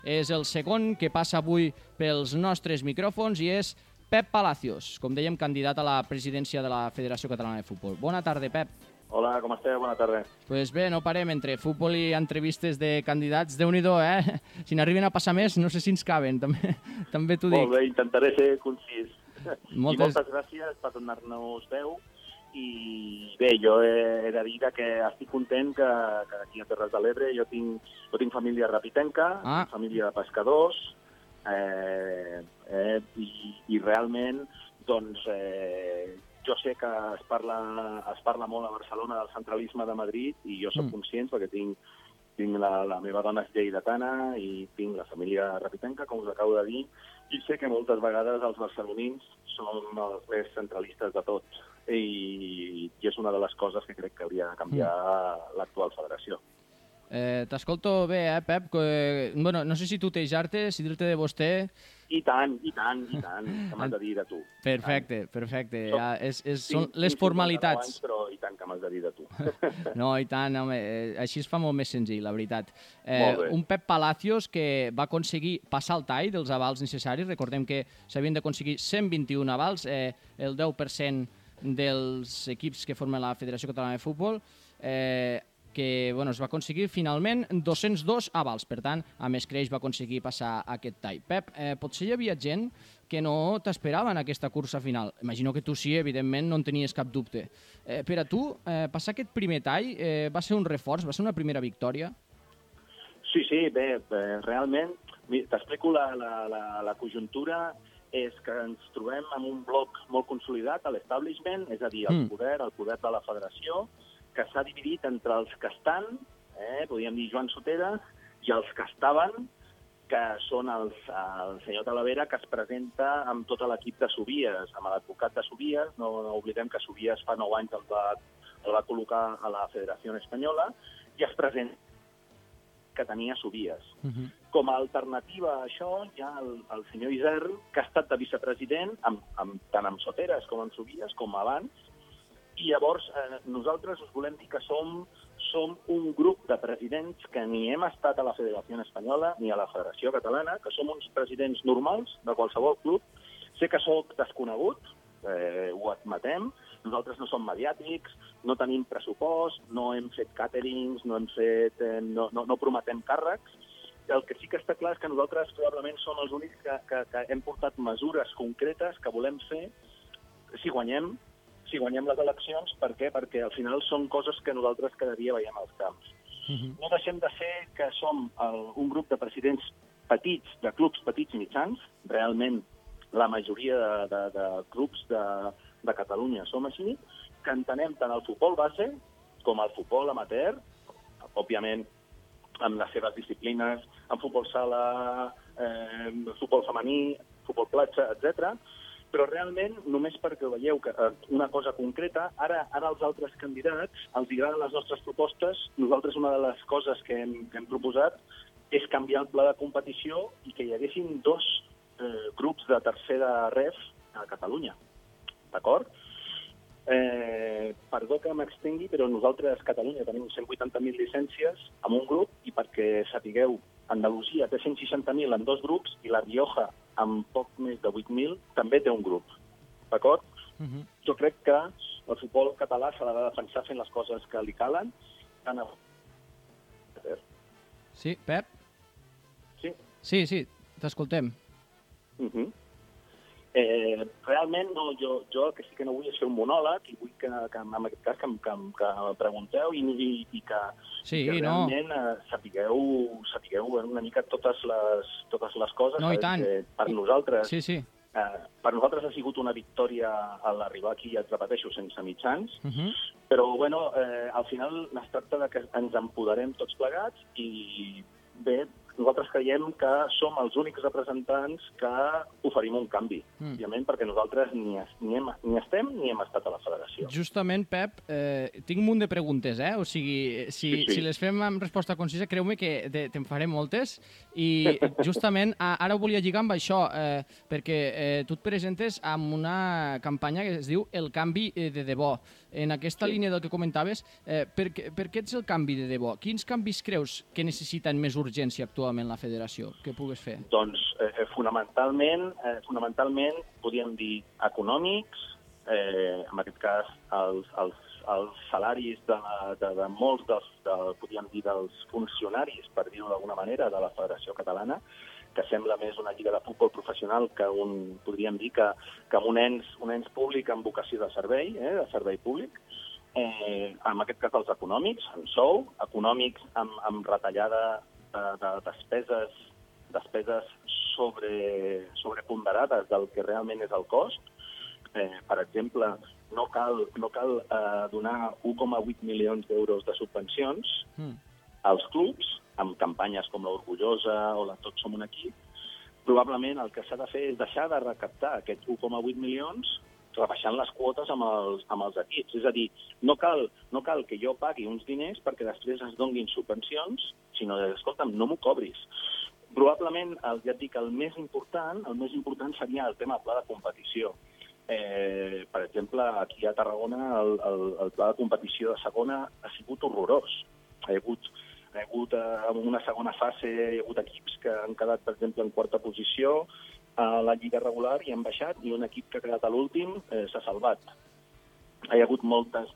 És el segon que passa avui pels nostres micròfons i és Pep Palacios, com dèiem, candidat a la presidència de la Federació Catalana de Futbol. Bona tarda, Pep. Hola, com esteu? Bona tarda. Pues bé, no parem entre futbol i entrevistes de candidats. Déu-n'hi-do, eh? Si n'arriben a passar més, no sé si ens caben, també t'ho dic. Molt bé, intentaré ser concís. Moltes gràcies per donar-nos veu. I bé, jo he de dir que estic content que aquí a Terres de l'Ebre jo tinc família rapitenca, família de pescadors, i realment, doncs, jo sé que es parla molt a Barcelona del centralisme de Madrid i jo soc conscient perquè tinc la meva dona és lleidatana i tinc la família rapitenca, com us acabo de dir, i sé que moltes vegades els barcelonins som els més centralistes de tots i és una de les coses que crec que hauria de canviar l'actual federació. T'escolto bé, Pep? Bueno, no sé si tutejar-te, si dir-te de vostè... I tant, que m'has de dir de tu. Perfecte. Són les formalitats. Però i tant que m'has de dir de tu. No, i tant, home, així es fa molt més senzill, la veritat. Un Pep Palacios que va aconseguir passar el tall dels avals necessaris. Recordem que s'havien d'aconseguir 121 avals, el 10% dels equips que formen la Federació Catalana de Futbol, que es va aconseguir finalment 202 avals. Per tant, amb escreix va aconseguir passar aquest tall. Pep, potser hi havia gent que no t'esperava en aquesta cursa final. Imagino que tu sí, evidentment, no en tenies cap dubte. Per a tu, passar aquest primer tall va ser un reforç, va ser una primera victòria? Sí, bé, realment, t'explico la conjuntura, és que ens trobem en un bloc molt consolidat a l'establishment, és a dir, el poder de la federació, que s'ha dividit entre els que estan, podríem dir Joan Sotera, i els que estaven, que són el senyor Talavera, que es presenta amb tot l'equip de Subies, amb l'advocat de Subies. No oblidem que Subies fa 9 anys el va col·locar a la Federació Espanyola, i es presenta que tenia Subies. Com a alternativa a això hi ha el senyor Isern, que ha estat de vicepresident tant amb Soteres com amb Subies, com abans, i llavors nosaltres us volem dir que som un grup de presidents que ni hem estat a la Federació Espanyola ni a la Federació Catalana, que som uns presidents normals de qualsevol club. Sé que sóc desconegut, ho admetem, nosaltres no som mediàtics, no tenim pressupost, no hem fet càterings, no prometem càrrecs. El que sí que està clar és que nosaltres probablement som els únics que hem portat mesures concretes que volem fer si guanyem les eleccions. Per què? Perquè al final són coses que nosaltres cada dia veiem als camps. No deixem de ser que som un grup de presidents petits, de clubs petits i mitjans. Realment la majoria de clubs de Catalunya som així, que entenem tant el futbol base com el futbol amateur, òbviament amb les seves disciplines, en futbol sala, futbol femení, futbol platja, etc. Però realment, només perquè veieu que una cosa concreta, ara als altres candidats els agraden les nostres propostes. Nosaltres una de les coses que hem proposat és canviar el pla de competició i que hi haguessin 2 grups de tercera ref a Catalunya. D'acord? Perdó que m'extengui, però nosaltres a Catalunya tenim 180.000 llicències en un grup i perquè sapigueu, Andalusia té 160.000 en 2 grups i La Rioja, amb poc més de 8.000, també té un grup. D'acord? Jo crec que el futbol català s'ha de defensar fent les coses que li calen. Sí, Pep? Sí. Sí, t'escoltem. Realment, jo el que sí que no vull és fer un monòleg i vull que en aquest cas que em pregunteu i que realment sapigueu una mica totes les coses. No, i tant. Per nosaltres Sí. Per nosaltres ha sigut una victòria a l'arribar aquí, ja et repeteixo, sense mitjans, però al final es tracta que ens empoderem tots plegats i bé, nosaltres creiem que som els únics representants que oferim un canvi, òbviament, perquè nosaltres ni estem ni hem estat a la federació. Justament, Pep, tinc un munt de preguntes, O sigui, si les fem amb resposta concisa, creu-me que te'n faré moltes, i justament ara ho volia lligar amb això, perquè tu et presentes amb una campanya que es diu El canvi de debò. en aquesta línia del que comentaves, per què ets el canvi de debò? Quins canvis creus que necessiten més urgència actualment la federació? Què pugues fer? Doncs, fonamentalment, podríem dir econòmics, en aquest cas, els salaris de molts podríem dir, dels funcionaris, per dir-ho d'alguna manera, de la Federació Catalana, que sembla més una lliga de futbol professional que podríem dir que un ens públic amb vocació de servei públic. En aquest cas, els econòmics, amb sou, econòmics amb retallada de despeses sobreponderades del que realment és el cost. Per exemple, no cal donar 1,8 milions d'euros de subvencions als clubs, amb campanyes com l'Orgullosa o la Tots som un equip. Probablement el que s'ha de fer és deixar de recaptar aquests 1,8 milions rebaixant les quotes amb els equips. És a dir, no cal que jo pagui uns diners perquè després es donguin subvencions, sinó que, escolta'm, no m'ho cobris. Probablement, ja et dic, el més important seria el tema pla de competició. Per exemple, aquí a Tarragona el pla de competició de segona ha sigut horrorós. Hi ha hagut en una segona fase, hi ha hagut equips que han quedat, per exemple, en quarta posició a la lliga regular i han baixat, i un equip que ha quedat a l'últim s'ha salvat. Hi ha hagut moltes.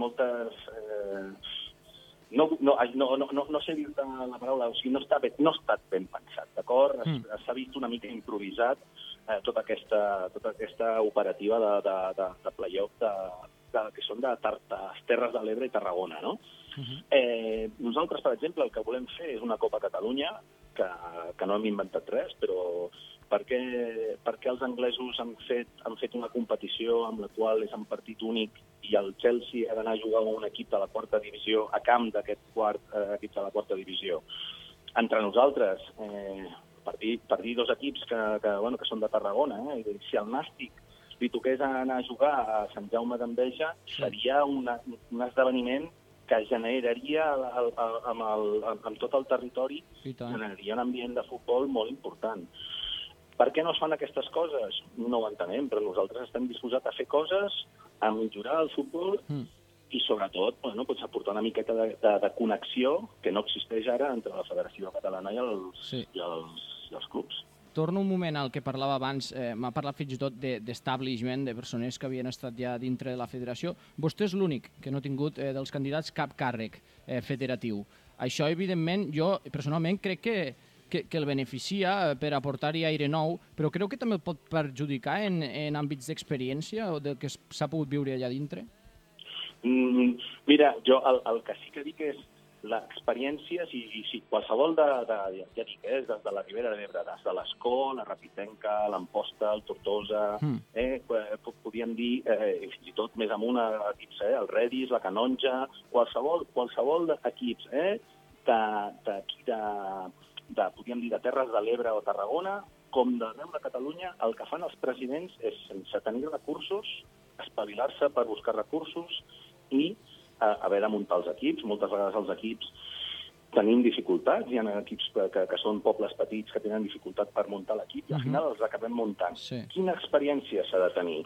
No sé dir-te la paraula, o sigui, no ha estat ben pensat, d'acord? S'ha vist una mica improvisat tota aquesta operativa de play-off que són de Terres de l'Ebre i Tarragona, no? Nosaltres, per exemple, el que volem fer és una Copa Catalunya, que no hem inventat res, però perquè els anglesos han fet una competició amb la qual és en partit únic i el Chelsea ha d'anar a jugar a un equip de la quarta divisió a camp d'aquest equip de la quarta divisió. Entre nosaltres, per dir dos equips que són de Tarragona, si el Nàstic li toqués anar a jugar a Sant Jaume d'Enveja, seria un esdeveniment que generaria amb tot el territori, generaria un ambient de futbol molt important. Per què no es fan aquestes coses? No ho entenem, però nosaltres estem disposats a fer coses, a millorar el futbol i, sobretot, aportar una miqueta de connexió que no existeix ara entre la Federació Catalana i els clubs. Torno un moment al que parlava abans. M'ha parlat fins i tot d'establishment, de persones que havien estat ja dintre de la federació. Vostè és l'únic que no ha tingut dels candidats cap càrrec federatiu. Això, evidentment, jo personalment crec que el beneficia per aportar-hi aire nou, però creu que també el pot perjudicar en àmbits d'experiència o del que s'ha pogut viure allà dintre? Mira, jo el que sí que dic és l'experiència, si qualsevol ja dic, des de la Ribera d'Ebre, des de l'Escó, la Rapitenca, l'Amposta, el Tortosa, podríem dir, fins i tot més amunt equips, el Redis, la Canonja, qualsevol equips d'aquí podríem dir, de Terres de l'Ebre o Tarragona, com d'arreu de Catalunya, el que fan els presidents és, sense tenir recursos, espavilar-se per buscar recursos i haver de muntar els equips. Moltes vegades els equips tenim dificultats, hi ha equips que són pobles petits que tenen dificultat per muntar l'equip i al final els acabem muntant. Quina experiència s'ha de tenir?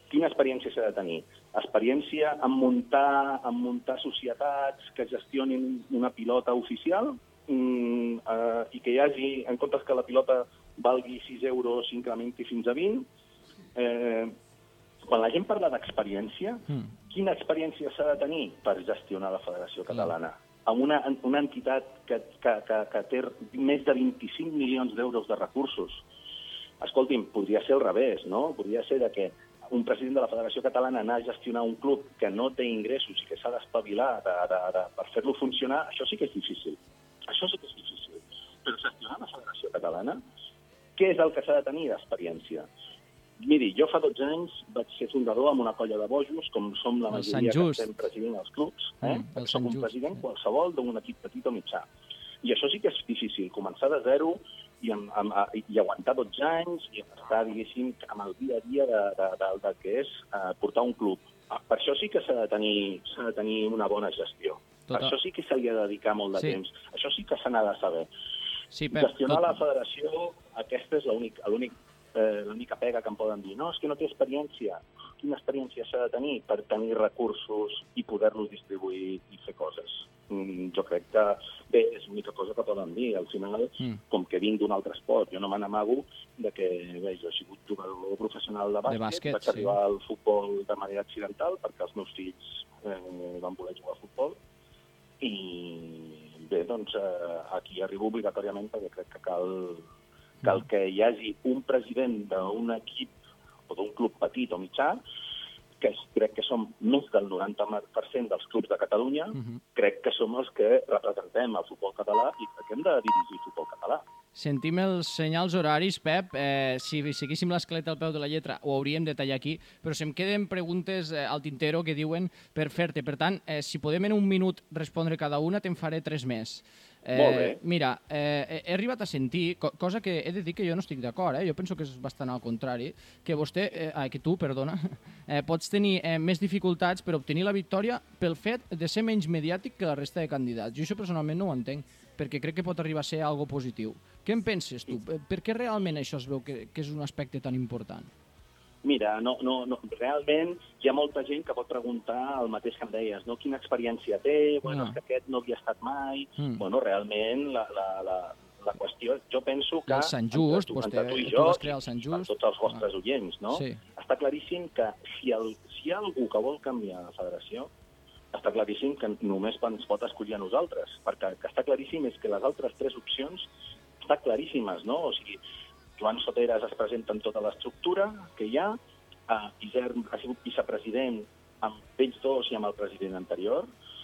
Experiència en muntar societats que gestionin una pilota oficial i que hi hagi, en comptes que la pilota valgui 6 euros, s'incrementi fins a 20. Quan la gent parla d'experiència, quina experiència s'ha de tenir per gestionar la Federació Catalana? Amb una entitat que té més de 25 milions d'euros de recursos. Escolti'm, podria ser al revés, no? Podria ser que un president de la Federació Catalana anar a gestionar un club que no té ingressos i que s'ha d'espavilar per fer-lo funcionar, això sí que és difícil. Però gestionar la Federació Catalana, què és el que s'ha de tenir d'experiència? Miri, jo fa 12 anys vaig ser fundador amb una colla de bojos, com som la majoria que estem presidint els clubs. Som un president qualsevol d'un equip petit o mitjà. I això sí que és difícil, començar de zero i aguantar 12 anys i estar, diguéssim, amb el dia a dia del que és portar un club. Per això sí que s'ha de tenir una bona gestió. Per això sí que se li ha de dedicar molt de temps. Això sí que se n'ha de saber. Gestionar la federació, aquesta és l'única pega que em poden dir. No, és que no té experiència. quina experiència s'ha de tenir per tenir recursos i poder-los distribuir i fer coses. Jo crec que, bé, és l'única cosa que poden dir. Al final, com que vinc d'un altre esport, jo no me n'amago de que, bé, jo he sigut jugador professional de bàsquet, vaig arribar al futbol de manera accidental perquè els meus fills van voler jugar a futbol i, bé, doncs aquí arribo obligatòriament perquè crec que cal que hi hagi un president d'un equip o d'un club petit o mitjà, que crec que som més del 90% dels clubs de Catalunya, crec que som els que representem el futbol català i crec que hem de dirigir el futbol català. Sentim els senyals horaris, Pep. Si seguíssim l'esquelet al peu de la lletra, ho hauríem de tallar aquí, però se'm queden preguntes al tintero que diuen per fer-te. Per tant, si podem en un minut respondre cada una, te'n faré 3 més. Molt bé. Mira, he arribat a sentir, cosa que he de dir que jo no estic d'acord, jo penso que és bastant al contrari, que tu pots tenir més dificultats per obtenir la victòria pel fet de ser menys mediàtic que la resta de candidats. Jo això personalment no ho entenc, perquè crec que pot arribar a ser algo positiu. Què en penses tu? Per què realment això es veu que és un aspecte tan important? Mira, no, realment hi ha molta gent que pot preguntar el mateix que em deies, no? Quina experiència té, bueno, és que aquest no havia estat mai... Bueno, realment, la qüestió, jo penso que... El Sant Just, tu i jo, vas crear el Sant Just. Tots els vostres oients, no? Sí. Està claríssim que si hi ha algú que vol canviar la federació, està claríssim que només ens pot escollir a nosaltres, perquè el que està claríssim és que les altres 3 opcions estan claríssimes, no? O sigui, Joan Soteras es presenta en tota l'estructura que hi ha, Isern ha sigut vicepresident amb ells dos i amb el president anterior,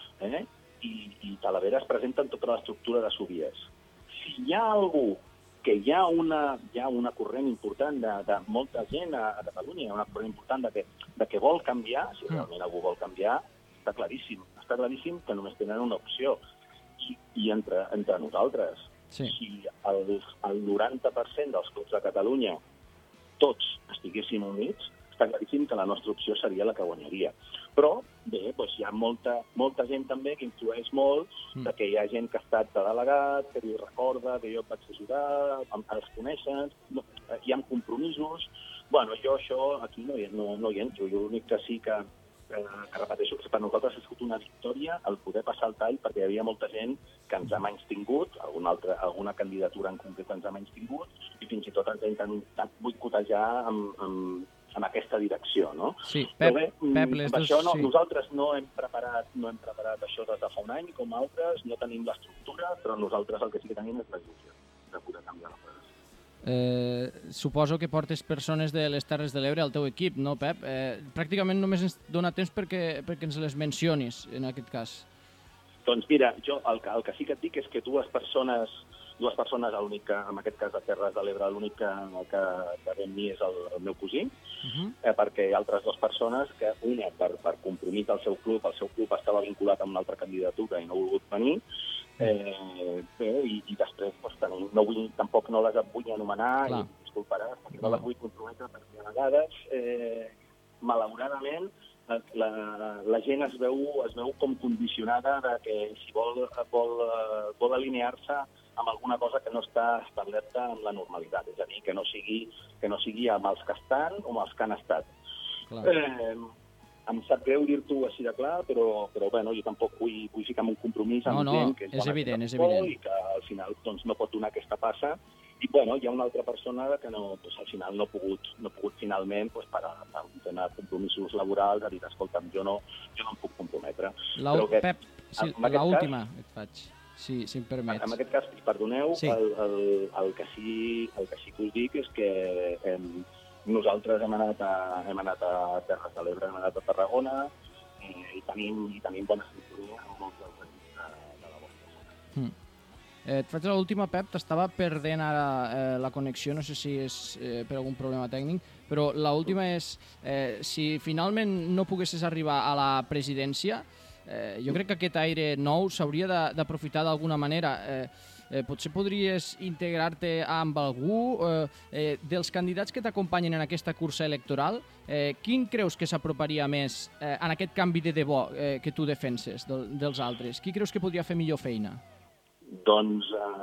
i Talavera es presenta en tota l'estructura de Subies. Si hi ha algú que hi ha una corrent important de molta gent a Catalunya, hi ha una corrent important de que vol canviar, si realment algú vol canviar, està claríssim que només tenen una opció, i entre nosaltres. Sí. Si el 90% dels clubs de Catalunya tots estiguéssim units, està claríssim que la nostra opció seria la que guanyaria. Però, bé, doncs hi ha molta gent també que influeix molt, de que hi ha gent que ha estat de delegat, que diu, recorda que jo et vaig ajudar, els coneixen, hi ha compromisos... Bueno, jo això aquí no hi entro. Jo l'únic que sí que repeteixo que per nosaltres ha sigut una victòria el poder passar el tall, perquè hi havia molta gent que ens ha menystingut, alguna candidatura en concret ens ha menystingut, i fins i tot ens ha intentat boicotejar en aquesta direcció, no? Sí, Pep, això sí. Nosaltres no hem preparat això des de fa un any, com altres, no tenim l'estructura, però nosaltres el que sí que tenim és la il·lusió de poder canviar la federació. Suposo que portes persones de les Terres de l'Ebre al teu equip, no, Pep? Pràcticament només ens dona temps perquè ens les mencionis, en aquest cas. Doncs mira, jo el que sí que et dic és que dues persones, l'únic que, en aquest cas de Terres de l'Ebre, l'únic que ve amb mi és el meu cosí, perquè hi ha altres 2 persones que, una, per compromís del seu club, el seu club estava vinculat amb una altra candidatura i no ha volgut venir, i després tampoc no les vull anomenar, i disculparàs, perquè no les vull comprometre, perquè a vegades, malauradament, la gent es veu com condicionada de que si vol alinear-se amb alguna cosa que no està establerta amb la normalitat, és a dir, que no sigui amb els que estan o amb els que han estat. Em sap greu dir-t'ho així de clar, però bueno, jo tampoc vull ficar en un compromís amb gent que és evident, i que al final doncs, no pot donar aquesta passa. I bueno, hi ha una altra persona que no, doncs, al final no ha pogut finalment doncs, per tenir compromisos laborals, a dir, escolta'm, jo no em puc comprometre. Pep, l'última et faig, si em permets. En aquest cas, perdoneu, sí. el que sí que us dic és que nosaltres hem anat a Terres de l'Ebre, hem anat a Tarragona i tenim bona sintonia amb molts dels equips de la vostra zona. Et faig l'última, Pep, t'estava perdent ara la connexió, no sé si és per algun problema tècnic, però l'última és, si finalment no poguessis arribar a la presidència, jo crec que aquest aire nou s'hauria d'aprofitar d'alguna manera. Potser podries integrar-te amb algú dels candidats que t'acompanyen en aquesta cursa electoral. Quin creus que s'aproparia més en aquest canvi de debò que tu defenses dels altres? Qui creus que podria fer millor feina? Doncs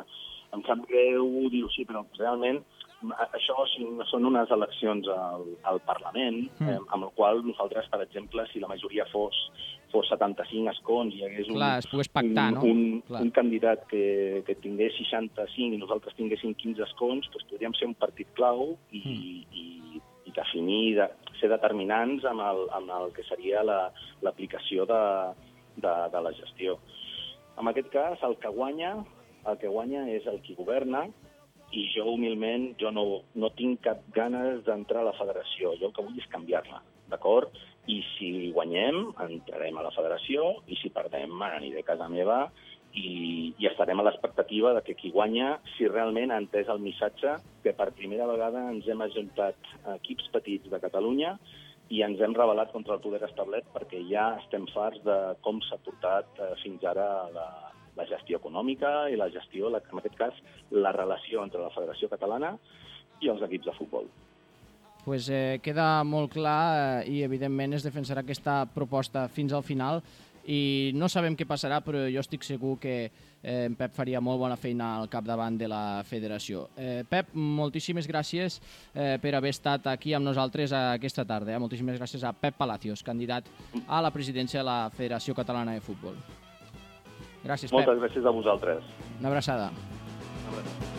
em sap greu dir-ho així, però realment això són unes eleccions al Parlament, amb el qual nosaltres, per exemple, si la majoria fos 75 escons i hi hagués es pogués pactar, no? un candidat que tingués 65 i nosaltres tinguéssim 15 escons, doncs podríem ser un partit clau i definir, ser determinants amb el que seria l'aplicació de la gestió. En aquest cas, el que guanya és el qui governa, i jo, humilment, no tinc cap ganes d'entrar a la federació. Jo el que vull és canviar-la, d'acord? I si guanyem, entrarem a la federació, i si perdem, me n'aniré a casa meva i estarem a l'expectativa de que qui guanya, si realment ha entès el missatge, que per primera vegada ens hem ajuntat equips petits de Catalunya i ens hem rebel·lat contra el poder establert perquè ja estem farts de com s'ha portat fins ara la gestió econòmica i la gestió, en aquest cas, la relació entre la Federació Catalana i els equips de futbol. Pues queda molt clar i, evidentment, es defensarà aquesta proposta fins al final i no sabem què passarà, però jo estic segur que en Pep faria molt bona feina al capdavant de la federació. Pep, moltíssimes gràcies per haver estat aquí amb nosaltres aquesta tarda. Moltíssimes gràcies a Pep Palacios, candidat a la presidència de la Federació Catalana de Futbol. Gràcies, Pep. Moltes gràcies a vosaltres. Una abraçada. Una abraçada.